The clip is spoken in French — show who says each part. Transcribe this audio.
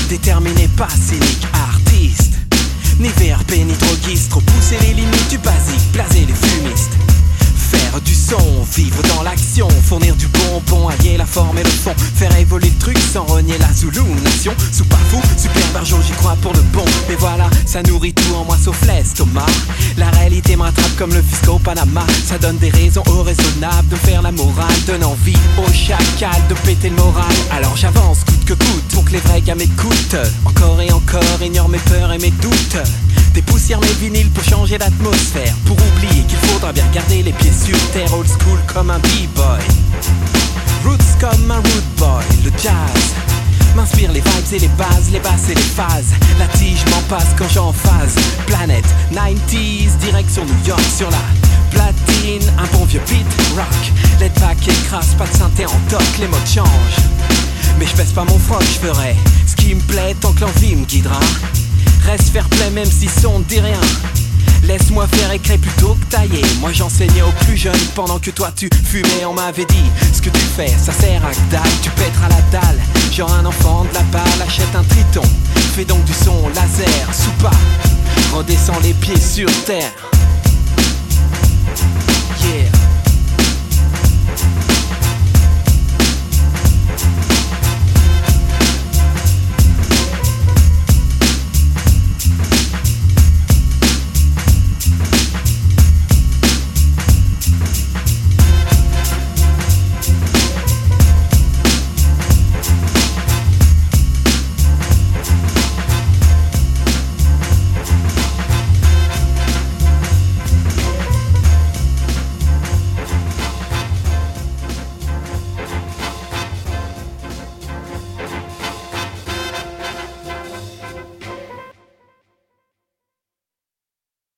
Speaker 1: déterminé, pas cynique, artiste. Ni VRP ni droguiste, repousser les limites du basique, blaser les fumistes. Faire du son, vivre dans l'action, fournir du bonbon, allier la forme et le fond, faire évoluer le truc sans renier la Zulu nation. Sous pas fou, super barjo, j'y crois pour le bon. Mais voilà, ça nourrit tout en moi sauf l'estomac. La réalité m'attrape comme le fisc au Panama. Ça donne des raisons au raisonnable de faire la morale, donne envie au chacal de péter le moral. Alors j'avance coûte que coûte pour que les vrais gars m'écoutent. Encore et encore, ignore mes peurs et mes doutes. Dépoussière mes vinyles pour changer l'atmosphère, pour oublier qu'il faudra bien garder les pieds sur terre. Old school comme un b-boy, roots comme un root boy. Le jazz m'inspire les vibes et les bases, les basses et les phases. La tige m'en passe quand j'en phase. Planète 90s, direction New York sur la platine. Un bon vieux beat rock, let back et crasse, pas de synthé en toc, les modes changent. Mais je baisse pas mon froc, je ferai ce qui me plaît tant que l'envie me guidera. Reste fair play même si son ne dit rien. Laisse-moi faire écrit plutôt que tailler. Moi j'enseignais aux plus jeunes pendant que toi tu fumais. On m'avait dit, ce que tu fais ça sert à que dalle. Tu pèteras la dalle, genre un enfant de la balle. Achète un triton, fais donc du son laser. Sous pas, redescends les pieds sur terre.